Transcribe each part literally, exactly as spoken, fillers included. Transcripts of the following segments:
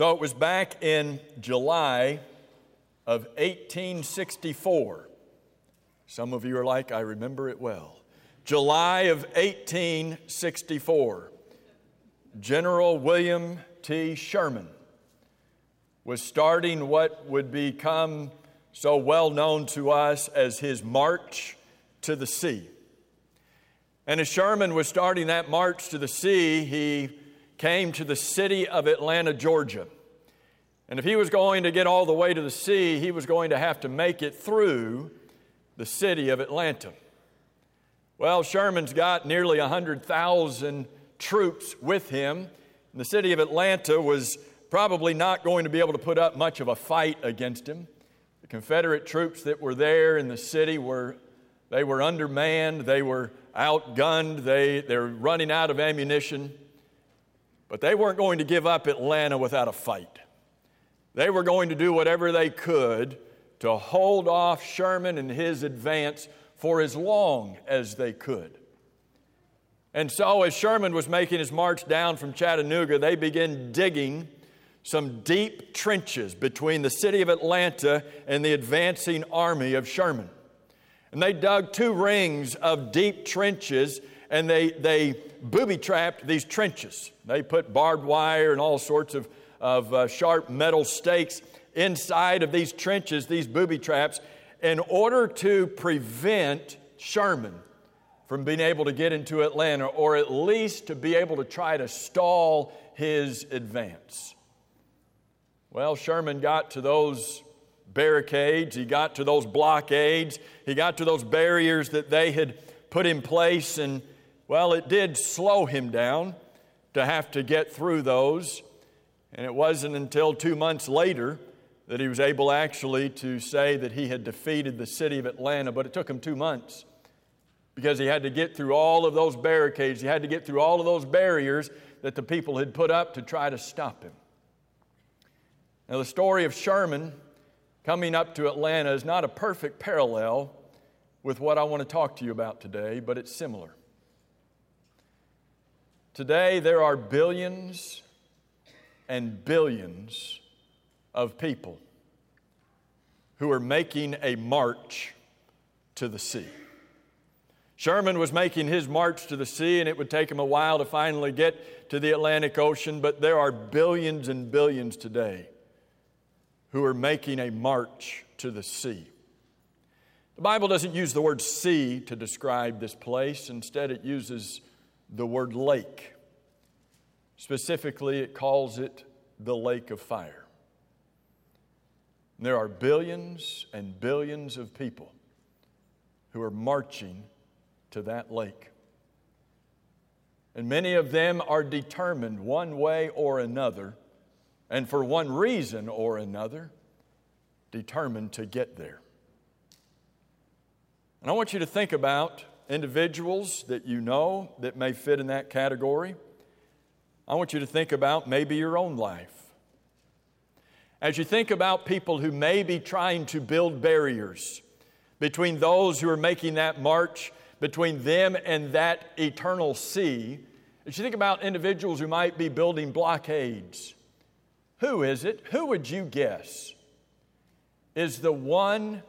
So it was back in July of eighteen sixty-four. Some of you are like, I remember it well. July of eighteen sixty-four. General William T. Sherman was starting what would become so well known to us as his march to the sea. And as Sherman was starting that march to the sea, he came to the city of Atlanta, Georgia. And if he was going to get all the way to the sea, he was going to have to make it through the city of Atlanta. Well, Sherman's got nearly one hundred thousand troops with him. And the city of Atlanta was probably not going to be able to put up much of a fight against him. The Confederate troops that were there in the city were, they were undermanned, they were outgunned, they, they were running out of ammunition. But they weren't going to give up Atlanta without a fight. They were going to do whatever they could to hold off Sherman and his advance for as long as they could. And so as Sherman was making his march down from Chattanooga, they began digging some deep trenches between the city of Atlanta and the advancing army of Sherman. And they dug two rings of deep trenches, and they, they booby-trapped these trenches. They put barbed wire and all sorts of, of uh, sharp metal stakes inside of these trenches, these booby traps, in order to prevent Sherman from being able to get into Atlanta, or at least to be able to try to stall his advance. Well, Sherman got to those barricades, he got to those blockades, he got to those barriers that they had put in place, and well, it did slow him down to have to get through those. And it wasn't until two months later that he was able actually to say that he had defeated the city of Atlanta. But it took him two months because he had to get through all of those barricades. He had to get through all of those barriers that the people had put up to try to stop him. Now, the story of Sherman coming up to Atlanta is not a perfect parallel with what I want to talk to you about today, but it's similar. Today, there are billions and billions of people who are making a march to the sea. Sherman was making his march to the sea, and it would take him a while to finally get to the Atlantic Ocean, but there are billions and billions today who are making a march to the sea. The Bible doesn't use the word sea to describe this place. Instead, it uses the word lake. Specifically, it calls it the lake of fire. And there are billions and billions of people who are marching to that lake. And many of them are determined one way or another, and for one reason or another, determined to get there. And I want you to think about individuals that you know that may fit in that category. I want you to think about maybe your own life. As you think about people who may be trying to build barriers between those who are making that march, between them and that eternal sea, as you think about individuals who might be building blockades, who is it? Who would you guess is the one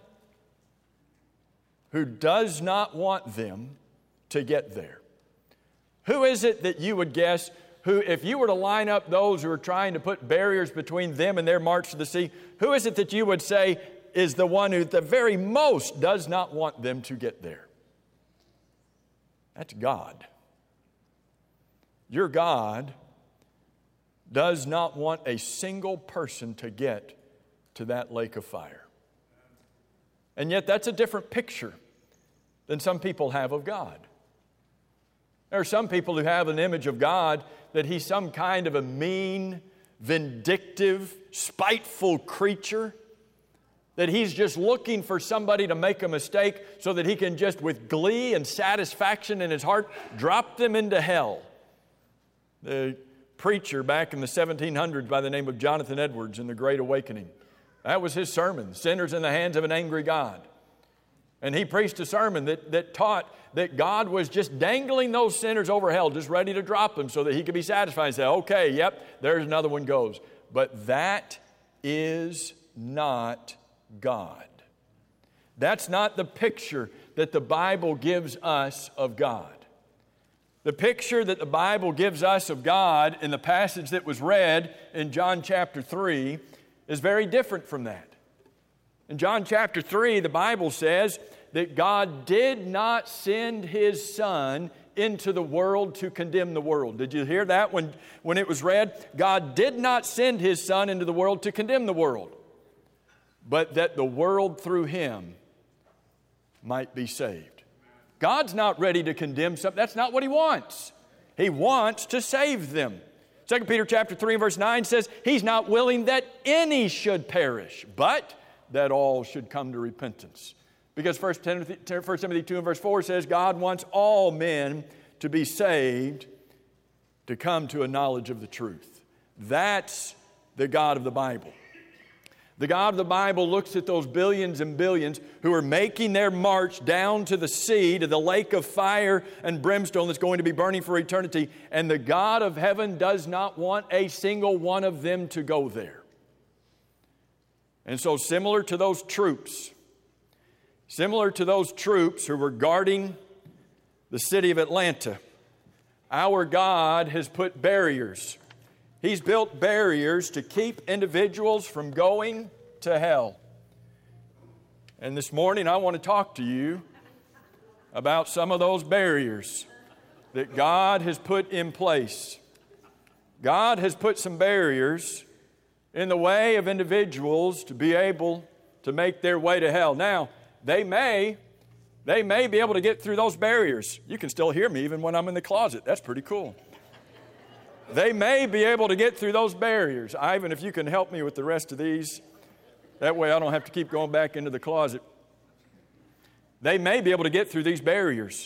who does not want them to get there? Who is it that you would guess who, if you were to line up those who are trying to put barriers between them and their march to the sea, who is it that you would say is the one who at the very most does not want them to get there? That's God. Your God does not want a single person to get to that lake of fire. And yet that's a different picture than some people have of God. There are some people who have an image of God that He's some kind of a mean, vindictive, spiteful creature, that He's just looking for somebody to make a mistake so that He can just, with glee and satisfaction in His heart, drop them into hell. The preacher back in the seventeen hundreds by the name of Jonathan Edwards in The Great Awakening, that was his sermon, Sinners in the Hands of an Angry God. And he preached a sermon that, that taught that God was just dangling those sinners over hell, just ready to drop them so that He could be satisfied and say, okay, yep, there's another one goes. But that is not God. That's not the picture that the Bible gives us of God. The picture that the Bible gives us of God in the passage that was read in John chapter three is very different from that. In John chapter three, the Bible says that God did not send His Son into the world to condemn the world. Did you hear that when, when it was read? God did not send His Son into the world to condemn the world, but that the world through Him might be saved. God's not ready to condemn something. That's not what He wants. He wants to save them. Second Peter chapter three and verse nine says, He's not willing that any should perish, but that all should come to repentance. Because First Timothy, First Timothy two and verse four says, God wants all men to be saved, to come to a knowledge of the truth. That's the God of the Bible. The God of the Bible looks at those billions and billions who are making their march down to the sea, to the lake of fire and brimstone that's going to be burning for eternity. And the God of heaven does not want a single one of them to go there. And so similar to those troops, similar to those troops who were guarding the city of Atlanta, our God has put barriers. He's built barriers to keep individuals from going to hell. And this morning I want to talk to you about some of those barriers that God has put in place. God has put some barriers in the way of individuals to be able to make their way to hell. Now, they may, they may be able to get through those barriers. You can still hear me even when I'm in the closet. That's pretty cool. They may be able to get through those barriers. Ivan, if you can help me with the rest of these, that way I don't have to keep going back into the closet. They may be able to get through these barriers,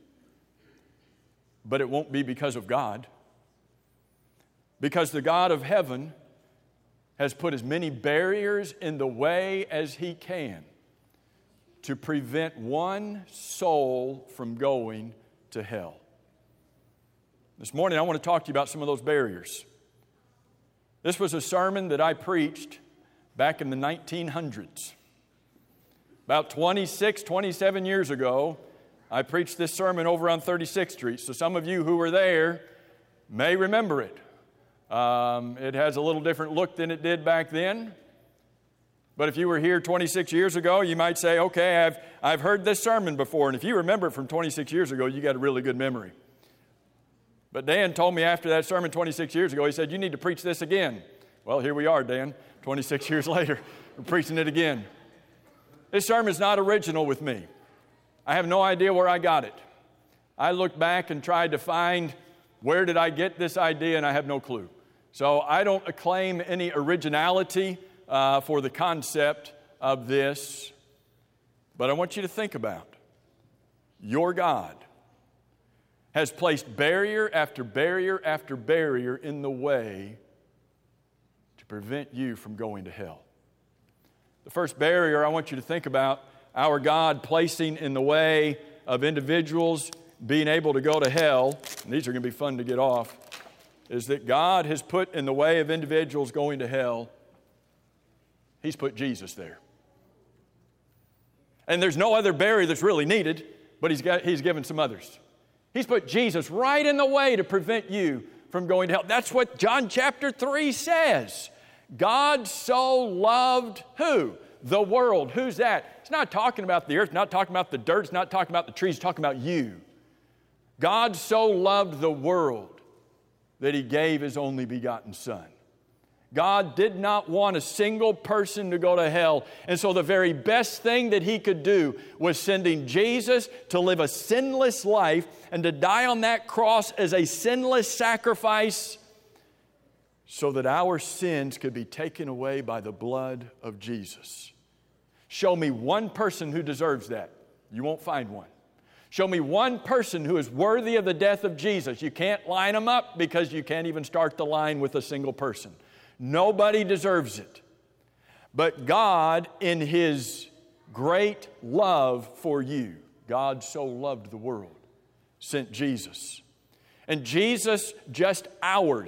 but it won't be because of God. Because the God of heaven has put as many barriers in the way as He can to prevent one soul from going to hell. This morning I want to talk to you about some of those barriers. This was a sermon that I preached back in the nineteen hundreds. About twenty-six, twenty-seven years ago, I preached this sermon over on thirty-sixth Street. So some of you who were there may remember it. Um, it has a little different look than it did back then. But if you were here twenty-six years ago, you might say, okay, I've, I've heard this sermon before. And if you remember it from twenty-six years ago, you got a really good memory. But Dan told me after that sermon twenty-six years ago, he said, you need to preach this again. Well, here we are, Dan, twenty-six years later, we're preaching it again. This sermon is not original with me. I have no idea where I got it. I looked back and tried to find where did I get this idea, and I have no clue. So I don't claim any originality uh, for the concept of this, but I want you to think about your God has placed barrier after barrier after barrier in the way to prevent you from going to hell. The first barrier I want you to think about, our God placing in the way of individuals being able to go to hell, and these are going to be fun to get off, is that God has put in the way of individuals going to hell, He's put Jesus there. And there's no other barrier that's really needed, but He's got, He's given some others. He's put Jesus right in the way to prevent you from going to hell. That's what John chapter three says. God so loved who? The world. Who's that? It's not talking about the earth, not talking about the dirt, it's not talking about the trees, it's talking about you. God so loved the world that He gave His only begotten Son. God did not want a single person to go to hell. And so the very best thing that He could do was sending Jesus to live a sinless life and to die on that cross as a sinless sacrifice so that our sins could be taken away by the blood of Jesus. Show me one person who deserves that. You won't find one. Show me one person who is worthy of the death of Jesus. You can't line them up because you can't even start the line with a single person. Nobody deserves it. But God, in His great love for you, God so loved the world, sent Jesus. And Jesus, just hours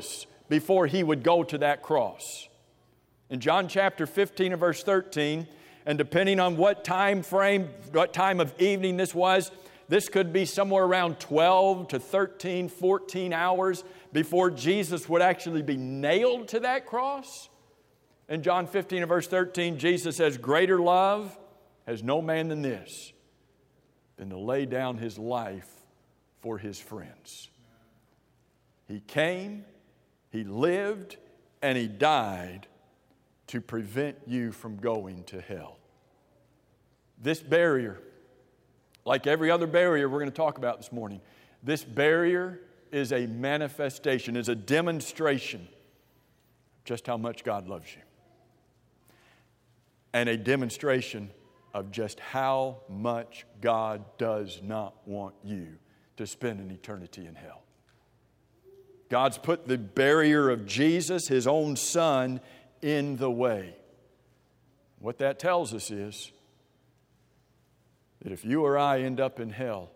before he would go to that cross. In John chapter fifteen and verse thirteen, and depending on what time frame, what time of evening this was, this could be somewhere around twelve to thirteen, fourteen hours before Jesus would actually be nailed to that cross. In John fifteen and verse thirteen, Jesus says, "Greater love has no man than this, than to lay down his life for his friends." He came, he lived, and he died to prevent you from going to hell. This barrier, like every other barrier we're going to talk about this morning, this barrier is a manifestation, is a demonstration of just how much God loves you. And a demonstration of just how much God does not want you to spend an eternity in hell. God's put the barrier of Jesus, His own Son, in the way. What that tells us is that if you or I end up in hell,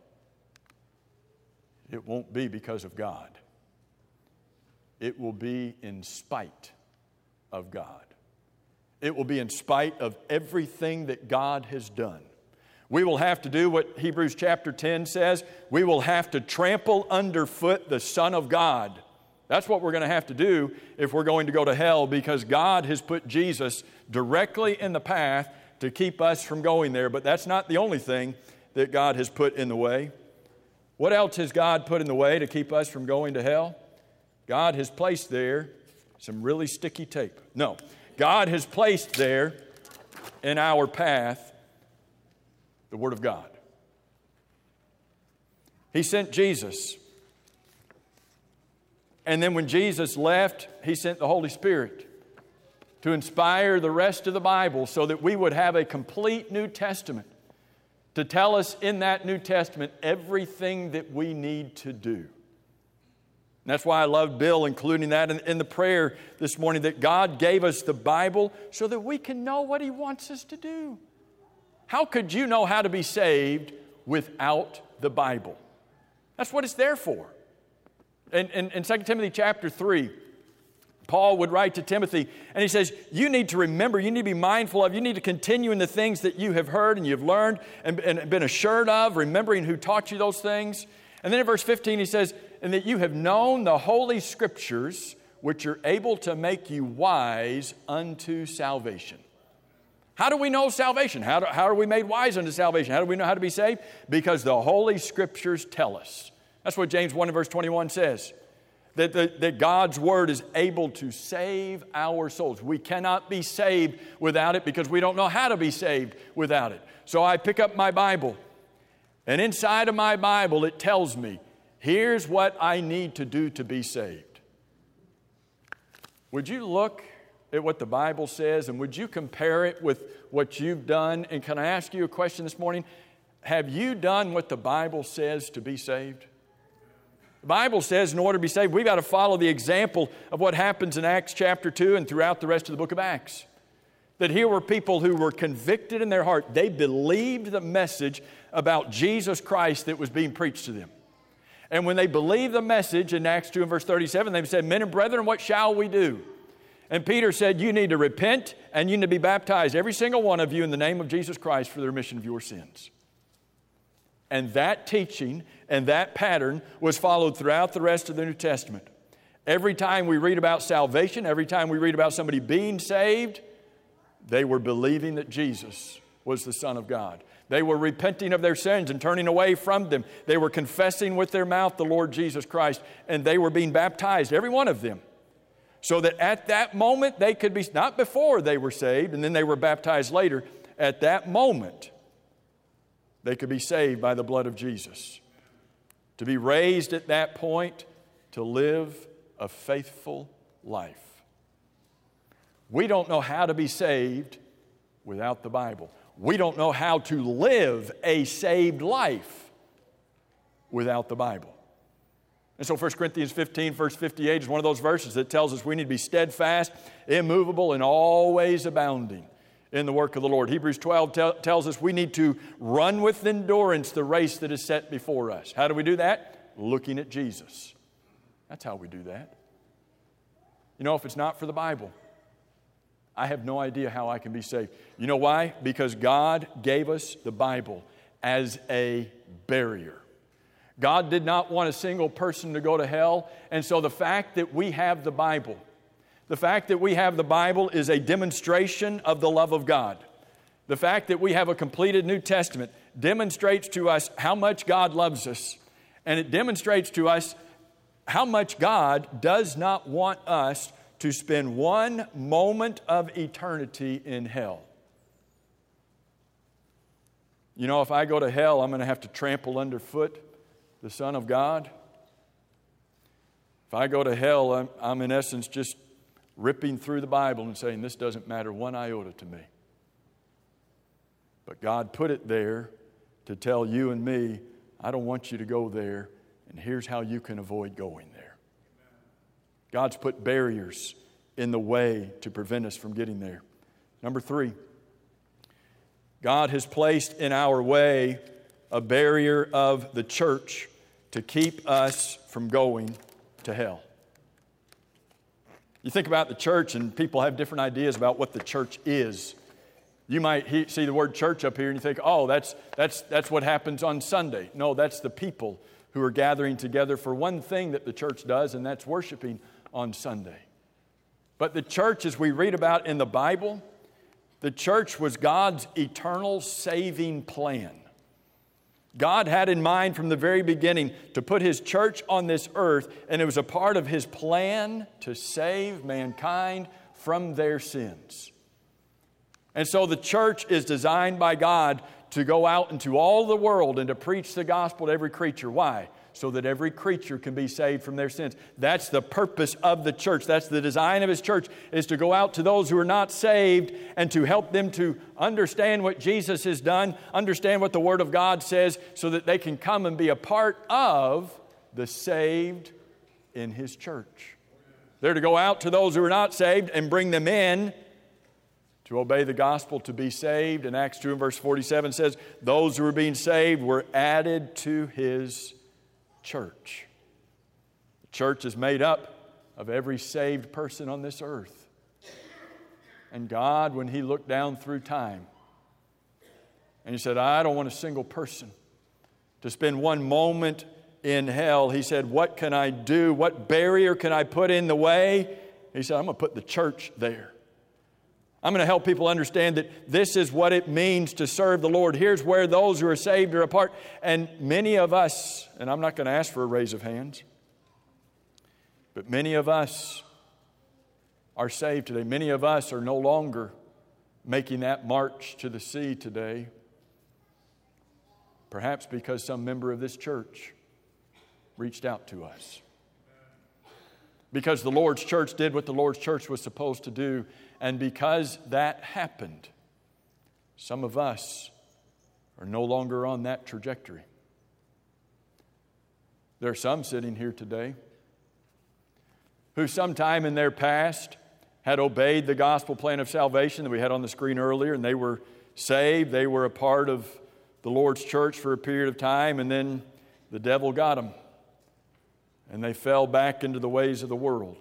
it won't be because of God. It will be in spite of God. It will be in spite of everything that God has done. We will have to do what Hebrews chapter ten says. We will have to trample underfoot the Son of God. That's what we're going to have to do if we're going to go to hell, because God has put Jesus directly in the path to keep us from going there. But that's not the only thing that God has put in the way. What else has God put in the way to keep us from going to hell? God has placed there some really sticky tape. No, God has placed there in our path the Word of God. He sent Jesus. And then when Jesus left, He sent the Holy Spirit to inspire the rest of the Bible so that we would have a complete New Testament to tell us in that New Testament everything that we need to do. And that's why I love Bill including that in, in the prayer this morning, that God gave us the Bible so that we can know what He wants us to do. How could you know how to be saved without the Bible? That's what it's there for. In, in, in Second Timothy chapter three, Paul would write to Timothy, and he says, you need to remember, you need to be mindful of, you need to continue in the things that you have heard and you've learned and, and been assured of, remembering who taught you those things. And then in verse fifteen he says, and that you have known the Holy Scriptures, which are able to make you wise unto salvation. How do we know salvation? How, do, how are we made wise unto salvation? How do we know how to be saved? Because the Holy Scriptures tell us. That's what James one and verse twenty-one says. That, the, that God's Word is able to save our souls. We cannot be saved without it because we don't know how to be saved without it. So I pick up my Bible, and inside of my Bible it tells me, here's what I need to do to be saved. Would you look at what the Bible says, and would you compare it with what you've done? And can I ask you a question this morning? Have you done what the Bible says to be saved? The Bible says in order to be saved, we've got to follow the example of what happens in Acts chapter two and throughout the rest of the book of Acts. That here were people who were convicted in their heart. They believed the message about Jesus Christ that was being preached to them. And when they believed the message in Acts two and verse thirty-seven, they said, men and brethren, what shall we do? And Peter said, you need to repent and you need to be baptized, every single one of you, in the name of Jesus Christ for the remission of your sins. And that teaching and that pattern was followed throughout the rest of the New Testament. Every time we read about salvation, every time we read about somebody being saved, they were believing that Jesus was the Son of God. They were repenting of their sins and turning away from them. They were confessing with their mouth the Lord Jesus Christ, and they were being baptized, every one of them. So that at that moment they could be, not before they were saved and then they were baptized later, at that moment they could be saved by the blood of Jesus. To be raised at that point to live a faithful life. We don't know how to be saved without the Bible. We don't know how to live a saved life without the Bible. And so First Corinthians fifteen, verse fifty-eight is one of those verses that tells us we need to be steadfast, immovable, and always abounding in the work of the Lord. Hebrews twelve te- tells us we need to run with endurance the race that is set before us. How do we do that? Looking at Jesus. That's how we do that. You know, if it's not for the Bible, I have no idea how I can be saved. You know why? Because God gave us the Bible as a barrier. God did not want a single person to go to hell, and so the fact that we have the Bible, the fact that we have the Bible is a demonstration of the love of God. The fact that we have a completed New Testament demonstrates to us how much God loves us, and it demonstrates to us how much God does not want us to spend one moment of eternity in hell. You know, if I go to hell, I'm going to have to trample underfoot the Son of God. If I go to hell, I'm, I'm in essence just ripping through the Bible and saying, this doesn't matter one iota to me. But God put it there to tell you and me, I don't want you to go there, and here's how you can avoid going there. God's put barriers in the way to prevent us from getting there. Number three, God has placed in our way a barrier of the church to keep us from going to hell. You think about the church, and people have different ideas about what the church is. You might he, see the word church up here and you think, oh, that's, that's, that's what happens on Sunday. No, that's the people who are gathering together for one thing that the church does, and that's worshiping on Sunday. But the church, as we read about in the Bible, the church was God's eternal saving plan. God had in mind from the very beginning to put His church on this earth, and it was a part of His plan to save mankind from their sins. And so the church is designed by God to go out into all the world and to preach the gospel to every creature. Why? So that every creature can be saved from their sins. That's the purpose of the church. That's the design of His church, is to go out to those who are not saved and to help them to understand what Jesus has done, understand what the Word of God says, so that they can come and be a part of the saved in His church. They're to go out to those who are not saved and bring them in to obey the gospel, to be saved. And Acts two and verse forty-seven says, those who were being saved were added to His church. The church is made up of every saved person on this earth. And God, when He looked down through time, and He said, I don't want a single person to spend one moment in hell. He said, what can I do? What barrier can I put in the way? He said, I'm going to put the church there. I'm going to help people understand that this is what it means to serve the Lord. Here's where those who are saved are apart. And many of us, and I'm not going to ask for a raise of hands, but many of us are saved today. Many of us are no longer making that march to the sea today. Perhaps because some member of this church reached out to us. Because the Lord's church did what the Lord's church was supposed to do. And because that happened, some of us are no longer on that trajectory. There are some sitting here today who sometime in their past had obeyed the gospel plan of salvation that we had on the screen earlier, and they were saved. They were a part of the Lord's church for a period of time, and then the devil got them, and they fell back into the ways of the world.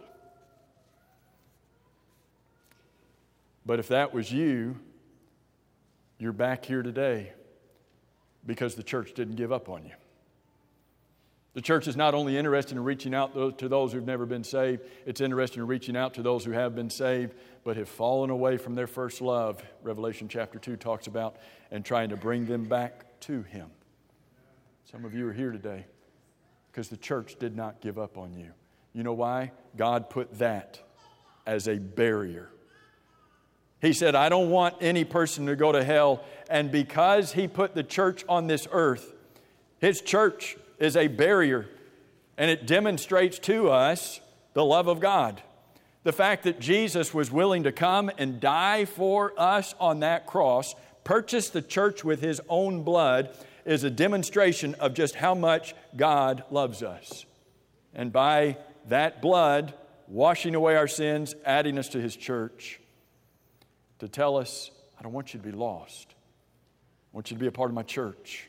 But if that was you, you're back here today because the church didn't give up on you. The church is not only interested in reaching out to those who've never been saved, it's interested in reaching out to those who have been saved but have fallen away from their first love, Revelation chapter two talks about, and trying to bring them back to Him. Some of you are here today because the church did not give up on you. You know why? God put that as a barrier. He said, I don't want any person to go to hell. And because He put the church on this earth, His church is a barrier, and it demonstrates to us the love of God. The fact that Jesus was willing to come and die for us on that cross, purchase the church with His own blood, is a demonstration of just how much God loves us. And by that blood, washing away our sins, adding us to His church, to tell us, I don't want you to be lost. I want you to be a part of my church.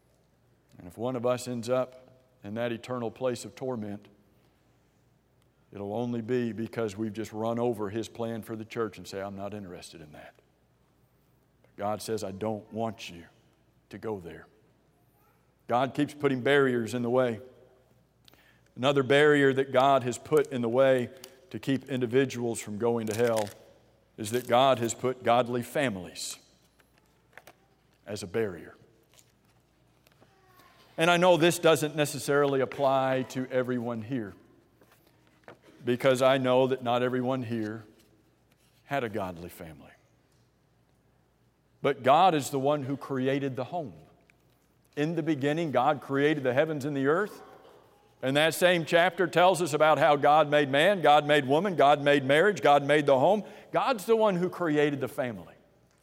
And if one of us ends up in that eternal place of torment, it'll only be because we've just run over His plan for the church and say, I'm not interested in that. God says, I don't want you to go there. God keeps putting barriers in the way. Another barrier that God has put in the way to keep individuals from going to hell is that God has put godly families as a barrier. And I know this doesn't necessarily apply to everyone here, because I know that not everyone here had a godly family. But God is the one who created the home. In the beginning, God created the heavens and the earth. And that same chapter tells us about how God made man, God made woman, God made marriage, God made the home. God's the one who created the family.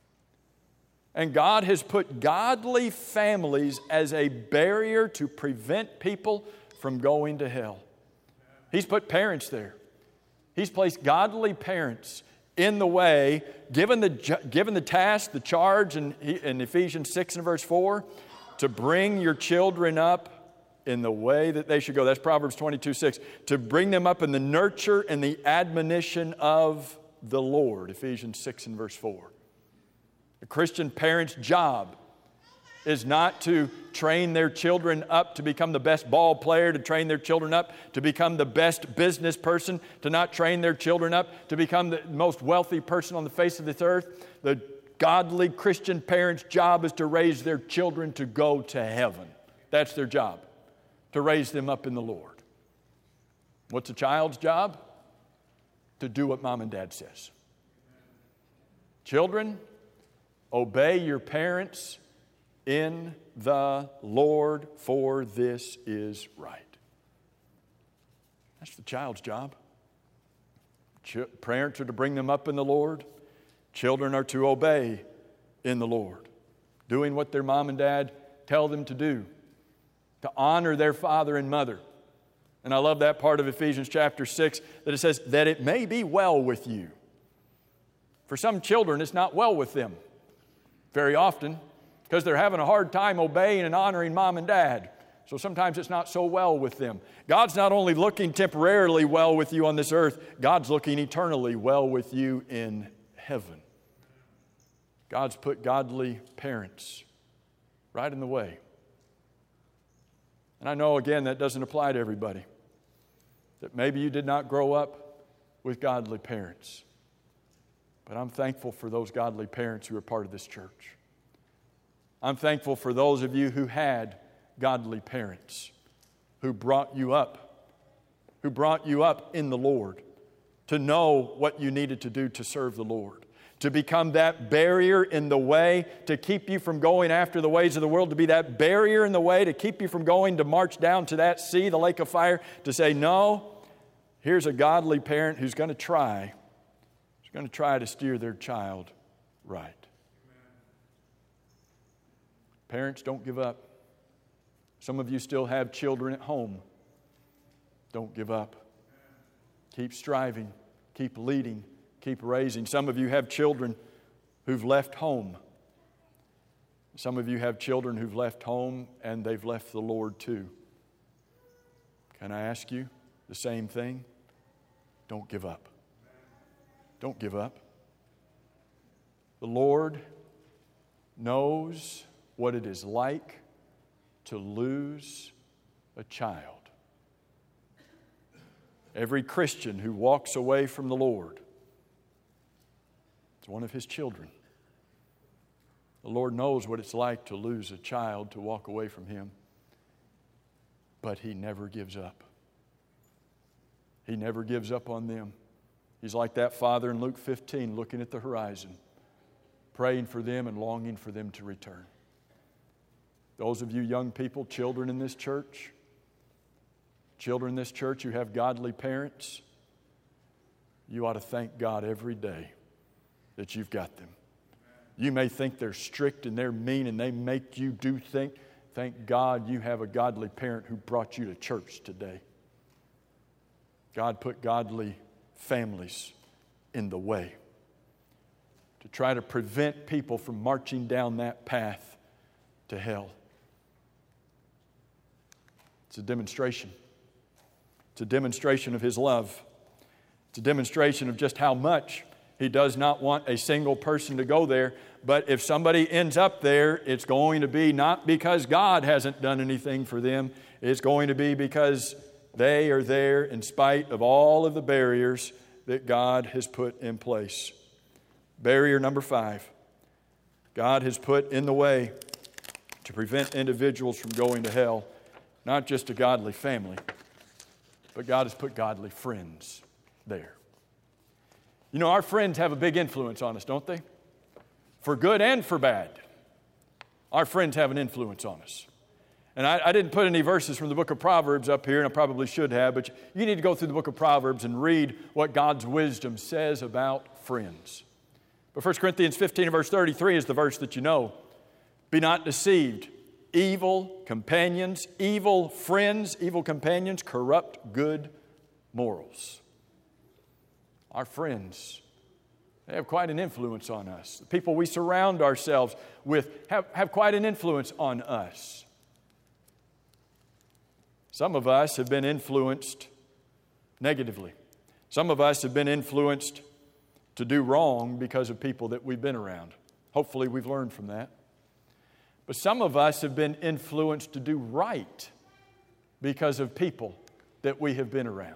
And God has put godly families as a barrier to prevent people from going to hell. He's put parents there. He's placed godly parents in the way, given the, given the task, the charge in, in Ephesians six and verse four, to bring your children up in the way that they should go. That's Proverbs twenty-two six. To bring them up in the nurture and the admonition of the Lord. Ephesians six and verse four. A Christian parent's job is not to train their children up to become the best ball player, to train their children up to become the best business person, to not train their children up to become the most wealthy person on the face of this earth. The godly Christian parent's job is to raise their children to go to heaven. That's their job, to raise them up in the Lord. What's a child's job? To do what mom and dad says. Children, obey your parents in the Lord, for this is right. That's the child's job. Ch- parents are to bring them up in the Lord. Children are to obey in the Lord, doing what their mom and dad tell them to do, to honor their father and mother. And I love that part of Ephesians chapter six that it says, that it may be well with you. For some children, it's not well with them very often, because they're having a hard time obeying and honoring mom and dad. So sometimes it's not so well with them. God's not only looking temporarily well with you on this earth, God's looking eternally well with you in heaven. God's put godly parents right in the way. And I know, again, that doesn't apply to everybody. That maybe you did not grow up with godly parents. But I'm thankful for those godly parents who are part of this church. I'm thankful for those of you who had godly parents who brought you up, who brought you up in the Lord to know what you needed to do to serve the Lord, to become that barrier in the way to keep you from going after the ways of the world, to be that barrier in the way to keep you from going to march down to that sea, the lake of fire, to say, no, here's a godly parent who's going to try going to try to steer their child right. Amen. Parents, don't give up. Some of you still have children at home. Don't give up. Keep striving. Keep leading. Keep raising. Some of you have children who've left home. Some of you have children who've left home and they've left the Lord too. Can I ask you the same thing? Don't give up. Don't give up. The Lord knows what it is like to lose a child. Every Christian who walks away from the Lord is one of His children. The Lord knows what it's like to lose a child, to walk away from Him. But He never gives up. He never gives up on them. He's like that father in Luke fifteen, looking at the horizon, praying for them and longing for them to return. Those of you young people, children in this church, children in this church who have godly parents, you ought to thank God every day that you've got them. You may think they're strict and they're mean and they make you do things. Thank God you have a godly parent who brought you to church today. God put godly families in the way to try to prevent people from marching down that path to hell. It's a demonstration. It's a demonstration of His love. It's a demonstration of just how much He does not want a single person to go there. But if somebody ends up there, it's going to be not because God hasn't done anything for them. It's going to be because they are there in spite of all of the barriers that God has put in place. Barrier number five. God has put in the way to prevent individuals from going to hell, not just a godly family, but God has put godly friends there. You know, our friends have a big influence on us, don't they? For good and for bad. Our friends have an influence on us. And I, I didn't put any verses from the book of Proverbs up here, and I probably should have, but you need to go through the book of Proverbs and read what God's wisdom says about friends. But First Corinthians fifteen and verse thirty-three is the verse that you know. Be not deceived. Evil companions, evil friends, evil companions corrupt good morals. Our friends, they have quite an influence on us. The people we surround ourselves with have, have quite an influence on us. Some of us have been influenced negatively. Some of us have been influenced to do wrong because of people that we've been around. Hopefully we've learned from that. But some of us have been influenced to do right because of people that we have been around.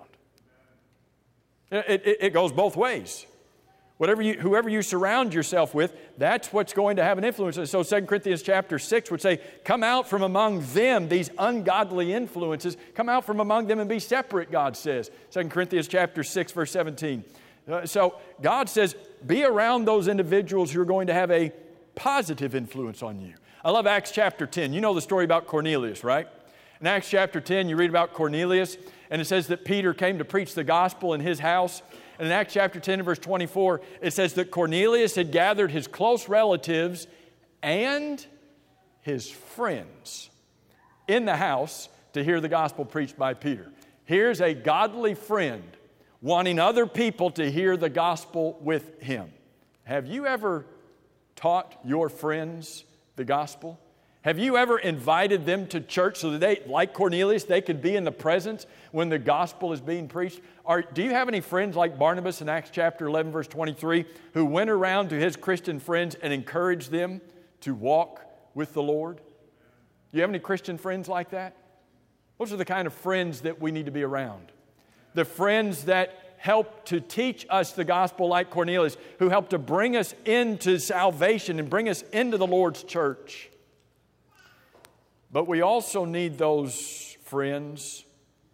It, it, it goes both ways. Whatever you, whoever you surround yourself with, that's what's going to have an influence. And so Second Corinthians chapter six would say, come out from among them, these ungodly influences. Come out from among them and be separate, God says. Second Corinthians chapter six, verse seventeen. Uh, so God says, be around those individuals who are going to have a positive influence on you. I love Acts chapter ten. You know the story about Cornelius, right? In Acts chapter ten, you read about Cornelius, and it says that Peter came to preach the gospel in his house. And in Acts chapter ten and verse twenty-four, it says that Cornelius had gathered his close relatives and his friends in the house to hear the gospel preached by Peter. Here's a godly friend wanting other people to hear the gospel with him. Have you ever taught your friends the gospel? Have you ever invited them to church so that they, like Cornelius, they could be in the presence when the gospel is being preached? Or do you have any friends like Barnabas in Acts chapter eleven, verse twenty-three, who went around to his Christian friends and encouraged them to walk with the Lord? Do you have any Christian friends like that? Those are the kind of friends that we need to be around. The friends that help to teach us the gospel like Cornelius, who help to bring us into salvation and bring us into the Lord's church. But we also need those friends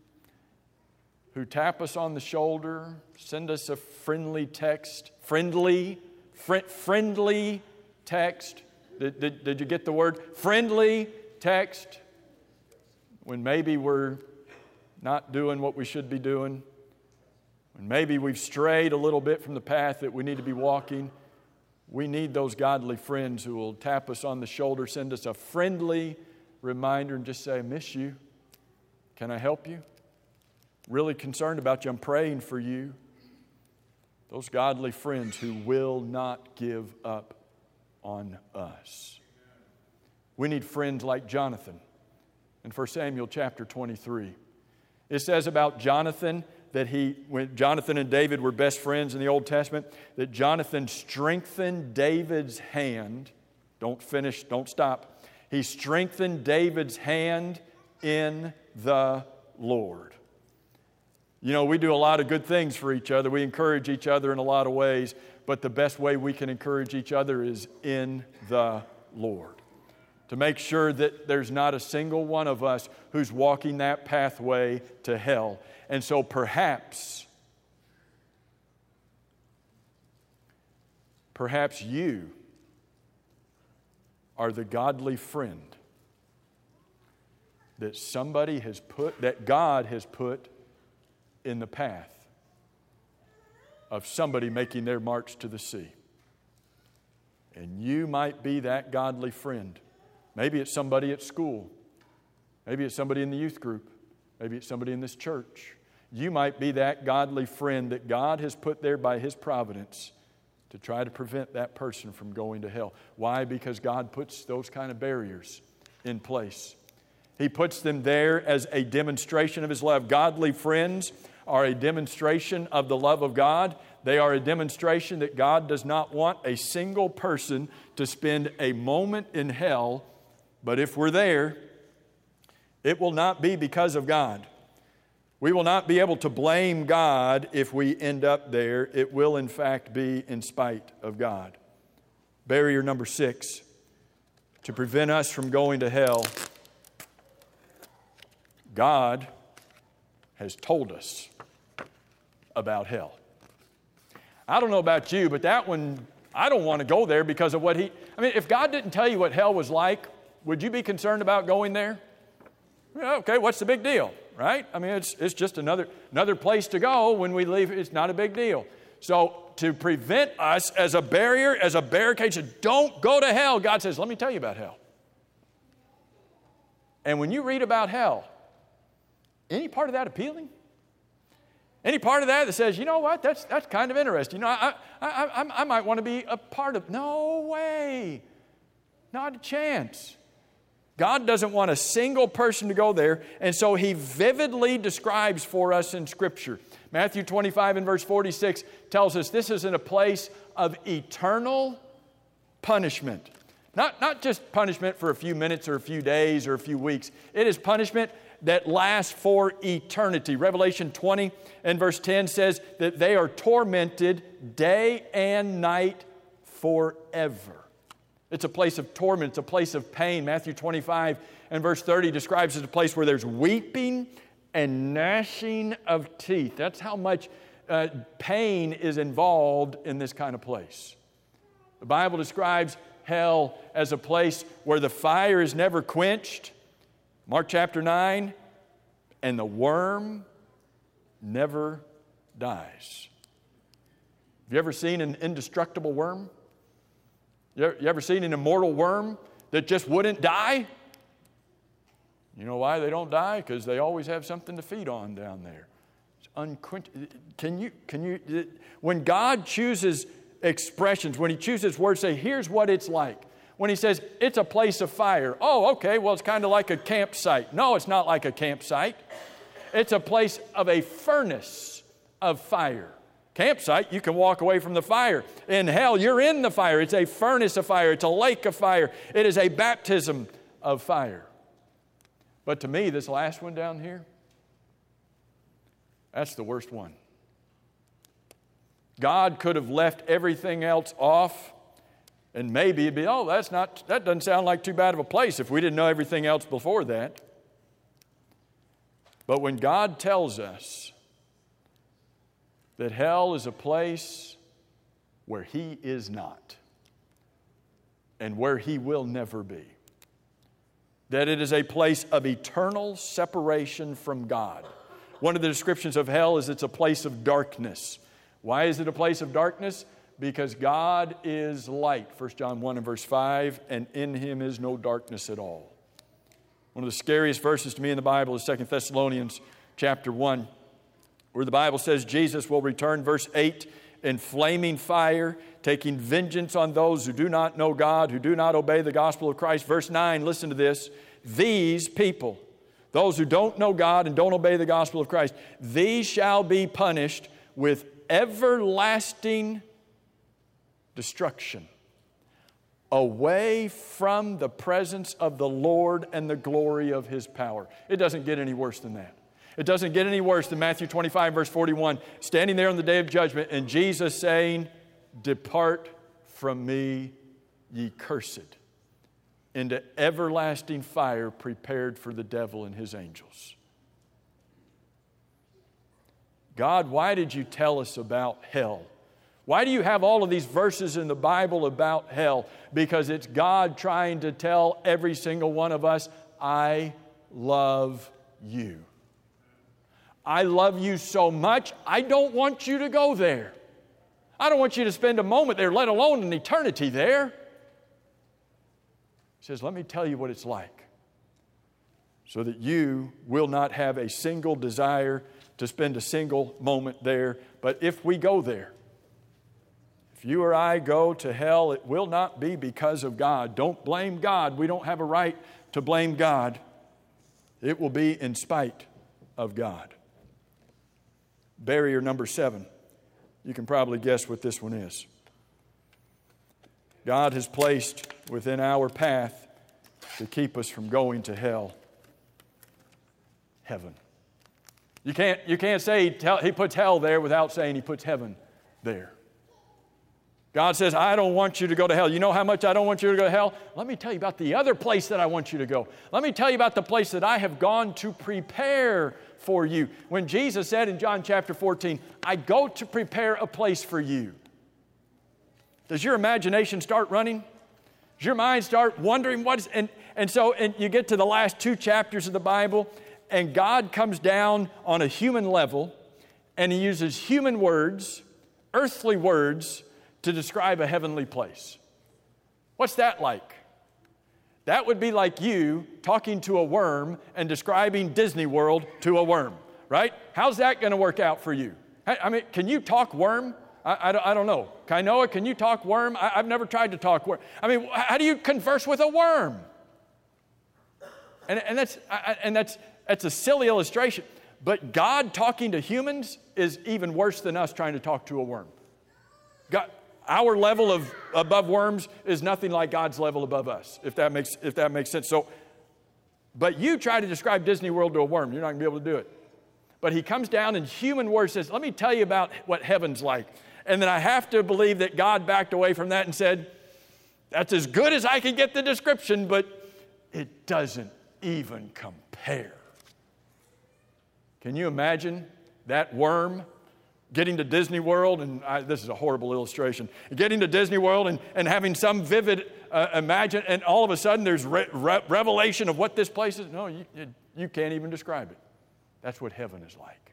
who tap us on the shoulder, send us a friendly text, friendly, fr- friendly text. Did, did, did you get the word? Friendly text. When maybe we're not doing what we should be doing, when maybe we've strayed a little bit from the path that we need to be walking, we need those godly friends who will tap us on the shoulder, send us a friendly reminder and just say, I miss you. Can I help you? Really concerned about you. I'm praying for you. Those godly friends who will not give up on us. We need friends like Jonathan in First Samuel chapter twenty-three. It says about Jonathan that he, when Jonathan and David were best friends in the Old Testament, that Jonathan strengthened David's hand. Don't finish, don't stop. He strengthened David's hand in the Lord. You know, we do a lot of good things for each other. We encourage each other in a lot of ways, but the best way we can encourage each other is in the Lord. To make sure that there's not a single one of us who's walking that pathway to hell. And so perhaps, perhaps you are the godly friend that somebody has put, that God has put in the path of somebody making their march to the sea. And you might be that godly friend. Maybe it's somebody at school. Maybe it's somebody in the youth group. Maybe it's somebody in this church. You might be that godly friend that God has put there by His providence to try to prevent that person from going to hell. Why? Because God puts those kind of barriers in place. He puts them there as a demonstration of His love. Godly friends are a demonstration of the love of God. They are a demonstration that God does not want a single person to spend a moment in hell. But if we're there, it will not be because of God. We will not be able to blame God if we end up there. It will, in fact, be in spite of God. Barrier number six, to prevent us from going to hell, God has told us about hell. I don't know about you, but that one, I don't want to go there because of what he... I mean, if God didn't tell you what hell was like, would you be concerned about going there? Okay, what's the big deal, right? I mean, it's it's just another another place to go when we leave. It's not a big deal. So to prevent us as a barrier, as a barricade, so don't go to hell, God says, let me tell you about hell. And when you read about hell, any part of that appealing? Any part of that that says, you know what, that's that's kind of interesting. You know, I, I, I, I might want to be a part of. No way. Not a chance. God doesn't want a single person to go there, and so He vividly describes for us in Scripture. Matthew twenty-five and verse forty-six tells us this is in a place of eternal punishment. Not, not just punishment for a few minutes or a few days or a few weeks. It is punishment that lasts for eternity. Revelation twenty and verse ten says that they are tormented day and night forever. It's a place of torment. It's a place of pain. Matthew twenty-five and verse thirty describes it as a place where there's weeping and gnashing of teeth. That's how much uh, pain is involved in this kind of place. The Bible describes hell as a place where the fire is never quenched. Mark chapter nine, and the worm never dies. Have you ever seen an indestructible worm? You ever seen an immortal worm that just wouldn't die? You know why they don't die? Because they always have something to feed on down there. It's unquench- Can you, can you, when God chooses expressions, when He chooses words, say, here's what it's like. When He says, it's a place of fire. Oh, okay, well, it's kind of like a campsite. No, it's not like a campsite. It's a place of a furnace of fire. Campsite, you can walk away from the fire. In hell, you're in the fire. It's a furnace of fire. It's a lake of fire. It is a baptism of fire. But to me, this last one down here, that's the worst one. God could have left everything else off, and maybe it'd be, oh, that's not, that doesn't sound like too bad of a place if we didn't know everything else before that. But when God tells us that hell is a place where He is not and where He will never be, that it is a place of eternal separation from God. One of the descriptions of hell is it's a place of darkness. Why is it a place of darkness? Because God is light, First John one and verse five, and in Him is no darkness at all. One of the scariest verses to me in the Bible is Second Thessalonians chapter one, where the Bible says Jesus will return, verse eight, in flaming fire, taking vengeance on those who do not know God, who do not obey the gospel of Christ. Verse nine, listen to this. These people, those who don't know God and don't obey the gospel of Christ, these shall be punished with everlasting destruction, away from the presence of the Lord and the glory of His power. It doesn't get any worse than that. It doesn't get any worse than Matthew twenty-five, verse forty-one, standing there on the day of judgment, and Jesus saying, depart from me, ye cursed, into everlasting fire prepared for the devil and his angels. God, why did you tell us about hell? Why do you have all of these verses in the Bible about hell? Because it's God trying to tell every single one of us, I love you. I love you so much, I don't want you to go there. I don't want you to spend a moment there, let alone an eternity there. He says, let me tell you what it's like, so that you will not have a single desire to spend a single moment there. But if we go there, if you or I go to hell, it will not be because of God. Don't blame God. We don't have a right to blame God. It will be in spite of God. Barrier number seven. You can probably guess what this one is. God has placed within our path to keep us from going to hell. Heaven. You can't, you can't say he, tell, he puts hell there without saying he puts heaven there. God says, I don't want you to go to hell. You know how much I don't want you to go to hell? Let me tell you about the other place that I want you to go. Let me tell you about the place that I have gone to prepare for you. When Jesus said in John chapter fourteen, I go to prepare a place for you. Does your imagination start running? Does your mind start wondering what is, and, and so and you get to the last two chapters of the Bible, and God comes down on a human level, and he uses human words, earthly words, to describe a heavenly place. What's that like? That would be like you talking to a worm and describing Disney World to a worm, right? How's that going to work out for you? I mean, can you talk worm? I, I, I don't know. Kainoa, can you talk worm? I, I've never tried to talk worm. I mean, how do you converse with a worm? And, and that's and that's that's a silly illustration. But God talking to humans is even worse than us trying to talk to a worm. God, our level of above worms is nothing like God's level above us, if that makes if that makes sense. So, but you try to describe Disney World to a worm, you're not going to be able to do it. But he comes down in human words, says, let me tell you about what heaven's like. And then I have to believe that God backed away from that and said, that's as good as I can get the description, but it doesn't even compare. Can you imagine that worm getting to Disney World, and I, this is a horrible illustration, getting to Disney World and, and having some vivid uh, imagine, and all of a sudden there's re- re- revelation of what this place is? No, you, you can't even describe it. That's what heaven is like.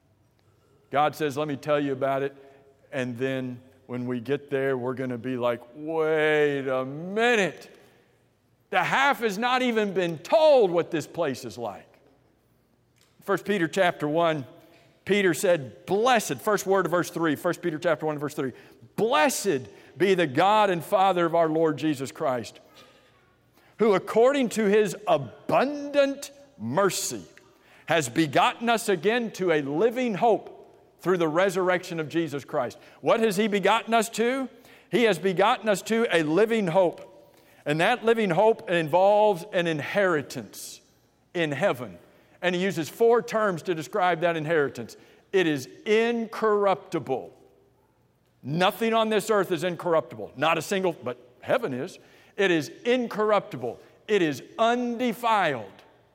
God says, let me tell you about it, and then when we get there, we're going to be like, wait a minute. The half has not even been told what this place is like. First Peter chapter one, Peter said, blessed, first word of verse three, First Peter chapter one, verse three, blessed be the God and Father of our Lord Jesus Christ, who according to his abundant mercy has begotten us again to a living hope through the resurrection of Jesus Christ. What has he begotten us to? He has begotten us to a living hope. And that living hope involves an inheritance in heaven. And he uses four terms to describe that inheritance. It is incorruptible. Nothing on this earth is incorruptible. Not a single, but heaven is. It is incorruptible. It is undefiled.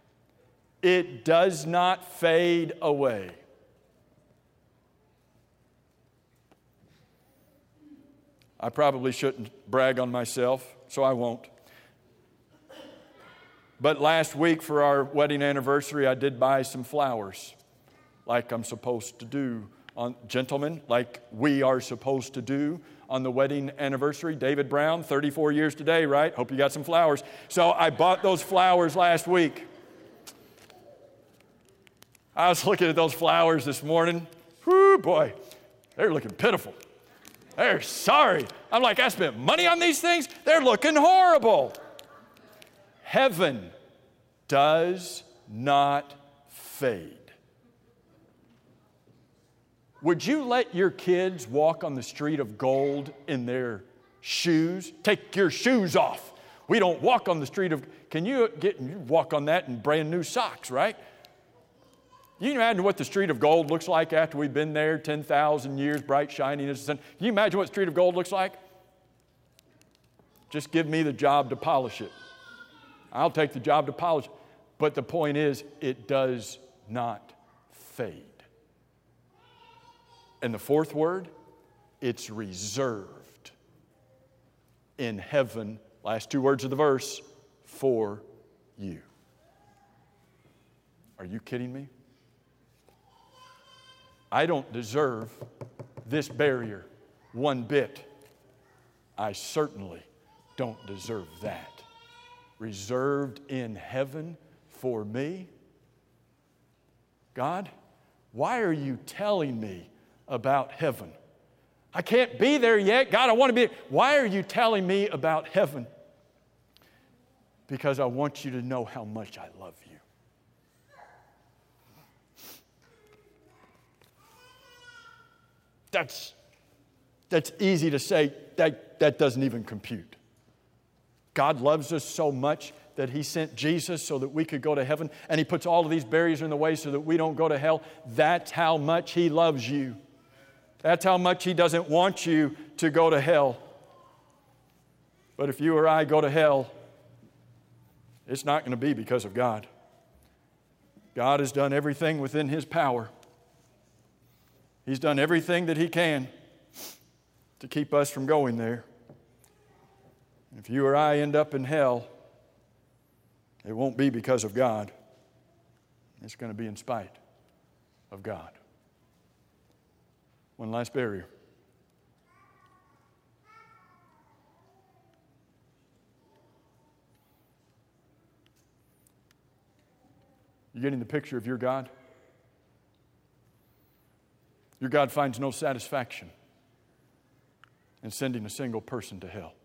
It does not fade away. I probably shouldn't brag on myself, so I won't. But last week for our wedding anniversary, I did buy some flowers, like I'm supposed to do, on gentlemen, like we are supposed to do on the wedding anniversary. David Brown, thirty-four years today, right? Hope you got some flowers. So I bought those flowers last week. I was looking at those flowers this morning. Whoo, boy, they're looking pitiful. They're sorry. I'm like, I spent money on these things. They're looking horrible. Heaven does not fade. Would you let your kids walk on the street of gold in their shoes? Take your shoes off. We don't walk on the street of, can you get, you walk on that in brand new socks, right? You can imagine what the street of gold looks like after we've been there ten thousand years, bright, shining as the sun. Can you imagine what the street of gold looks like? Just give me the job to polish it. I'll take the job to polish it. But the point is, it does not fade. And the fourth word, it's reserved in heaven, last two words of the verse, for you. Are you kidding me? I don't deserve this barrier one bit. I certainly don't deserve that. Reserved in heaven for me? God, why are you telling me about heaven? I can't be there yet. God, I want to be there. Why are you telling me about heaven? Because I want you to know how much I love you. that's, that's easy to say. That, that doesn't even compute. God loves us so much that He sent Jesus so that we could go to heaven, and He puts all of these barriers in the way so that we don't go to hell. That's how much He loves you. That's how much He doesn't want you to go to hell. But if you or I go to hell, it's not going to be because of God. God has done everything within His power. He's done everything that He can to keep us from going there. If you or I end up in hell, it won't be because of God. It's going to be in spite of God. One last barrier. You getting the picture of your God? Your God finds no satisfaction in sending a single person to hell.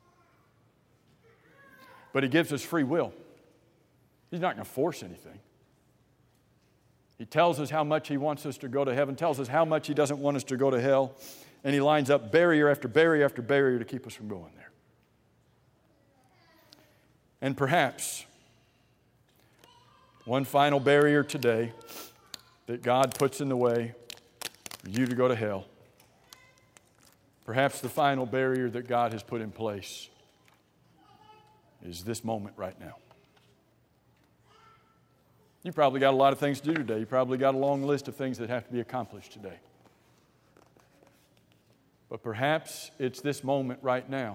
But He gives us free will. He's not going to force anything. He tells us how much He wants us to go to heaven, tells us how much He doesn't want us to go to hell, and He lines up barrier after barrier after barrier to keep us from going there. And perhaps one final barrier today that God puts in the way for you to go to hell, perhaps the final barrier that God has put in place is this moment right now. You probably got a lot of things to do today. You probably got a long list of things that have to be accomplished today. But perhaps it's this moment right now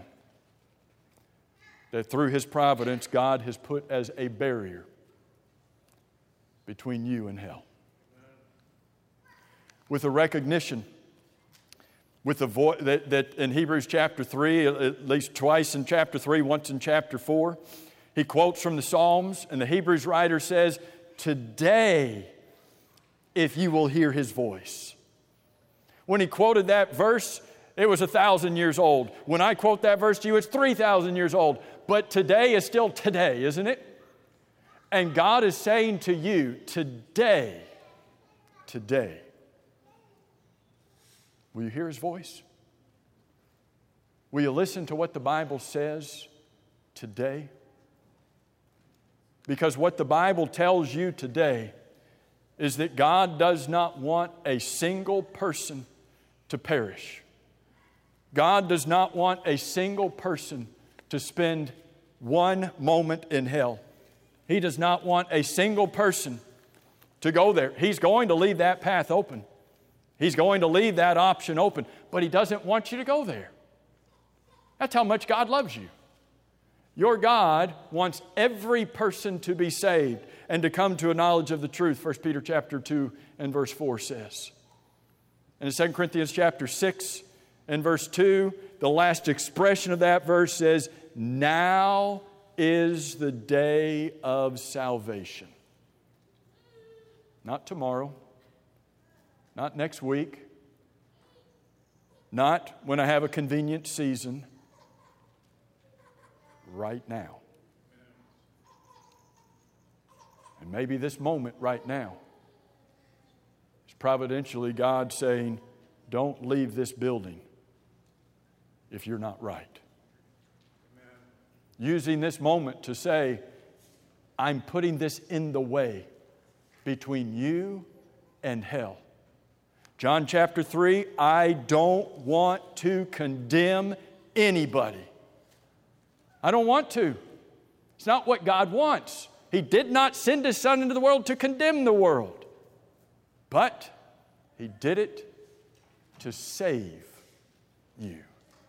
that through His providence, God has put as a barrier between you and hell. With a recognition, with the vo- that, that in Hebrews chapter three, at least twice in chapter three, once in chapter four, he quotes from the Psalms, and the Hebrews writer says, "Today, if you will hear His voice." When he quoted that verse, it was a thousand years old. When I quote that verse to you, it's three thousand years old. But today is still today, isn't it? And God is saying to you, today, today, will you hear His voice? Will you listen to what the Bible says today? Because what the Bible tells you today is that God does not want a single person to perish. God does not want a single person to spend one moment in hell. He does not want a single person to go there. He's going to leave that path open. He's going to leave that option open. But He doesn't want you to go there. That's how much God loves you. Your God wants every person to be saved and to come to a knowledge of the truth, First Peter chapter two and verse four says. And in Second Corinthians chapter six and verse two, the last expression of that verse says, "Now is the day of salvation." Not tomorrow, not next week, not when I have a convenient season. Right now. And maybe this moment right now is providentially God saying, don't leave this building if you're not right. Amen. Using this moment to say, I'm putting this in the way between you and hell. John chapter three, I don't want to condemn anybody. I don't want to. It's not what God wants. He did not send His Son into the world to condemn the world. But He did it to save you.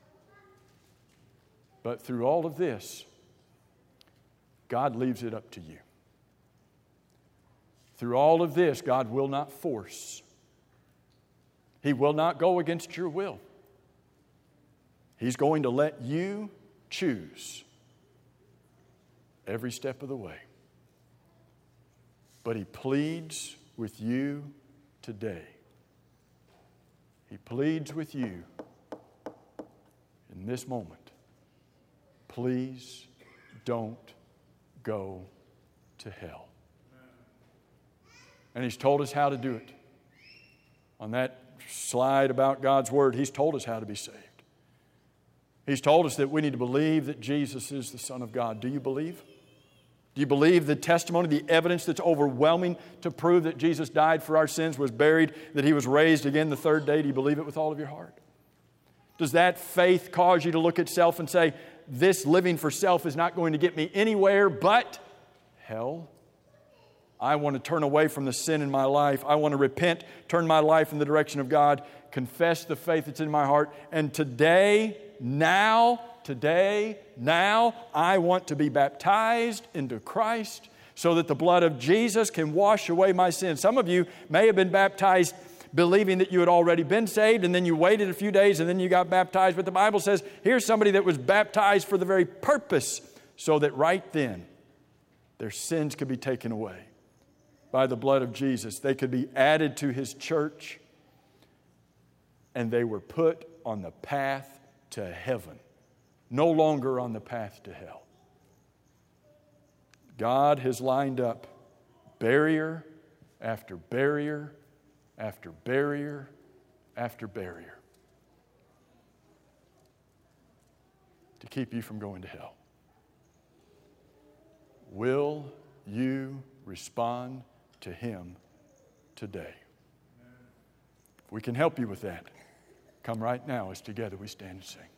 But through all of this, God leaves it up to you. Through all of this, God will not force. He will not go against your will. He's going to let you choose every step of the way. But He pleads with you today. He pleads with you in this moment. Please don't go to hell. And He's told us how to do it. On that slide about God's Word, He's told us how to be saved. He's told us that we need to believe that Jesus is the Son of God. Do you believe? Do you believe the testimony, the evidence that's overwhelming to prove that Jesus died for our sins, was buried, that He was raised again the third day? Do you believe it with all of your heart? Does that faith cause you to look at self and say, this living for self is not going to get me anywhere but hell? I want to turn away from the sin in my life. I want to repent, turn my life in the direction of God, confess the faith that's in my heart, and today, now, today, now, I want to be baptized into Christ so that the blood of Jesus can wash away my sins. Some of you may have been baptized believing that you had already been saved, and then you waited a few days and then you got baptized. But the Bible says, here's somebody that was baptized for the very purpose so that right then their sins could be taken away by the blood of Jesus. They could be added to His church, and they were put on the path to heaven, no longer on the path to hell. God has lined up barrier after barrier after barrier after barrier to keep you from going to hell. Will you respond to Him today? If we can help you with that, come right now as together we stand and sing.